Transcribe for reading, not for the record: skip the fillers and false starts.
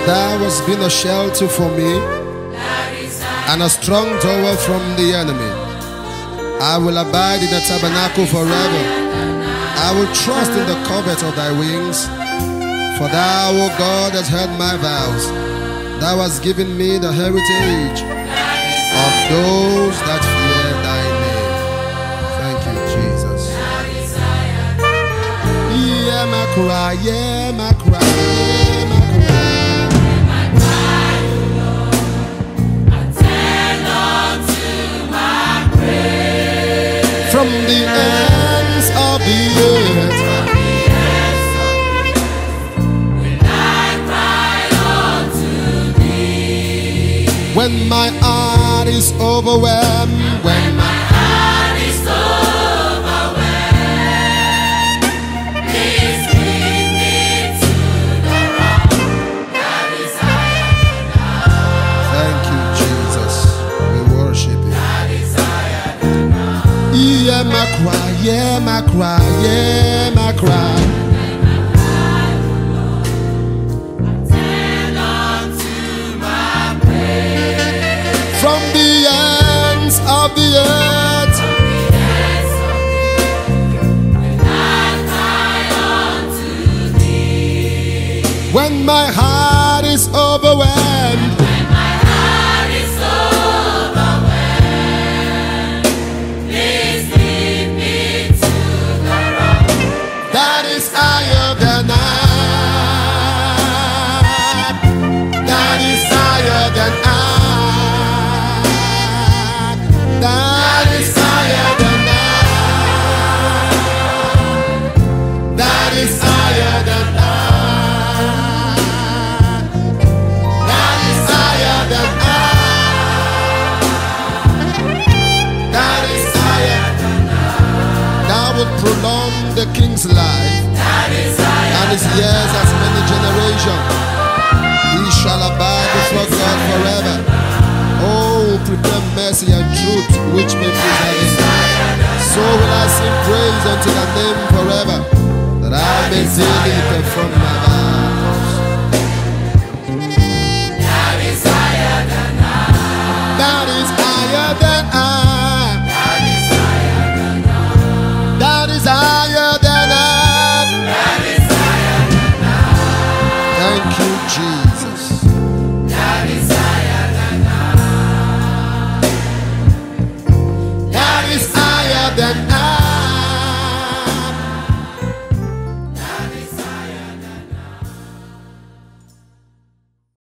Thou hast been a shelter for me and a strong tower from the enemy. I will abide in the tabernacle forever. I will trust in the covert of thy wings. For thou, O God, hast heard my vows. Thou hast given me the heritage of those that fear thy name. Thank you, Jesus. Hear my cry, hear my cry, hear my cry. From the ends of the earth, will I cry unto thee. When my heart is overwhelmed, when my heart is overwhelmed, please lead me to the rock that is higher than I. Thank you, Jesus. We worship you. That is higher than I. Hear my cry, hear my cry, hear my cry. Attend unto my prayer. From the ends of the earth, Will I cry unto thee. when my heart is overwhelmed, When my heart is overwhelmed, please lead me to the rock that is higher than I. That is higher than I. That is higher than I. That is higher than I. That is higher than I. That is higher than I. Thou wilt prolong the king's life, that is higher and his years as many generations. He shall abide before God forever. Oh, prepare mercy and truth, which may preserve him. So will I sing praise unto thy name forever, that I may daily perform my vows.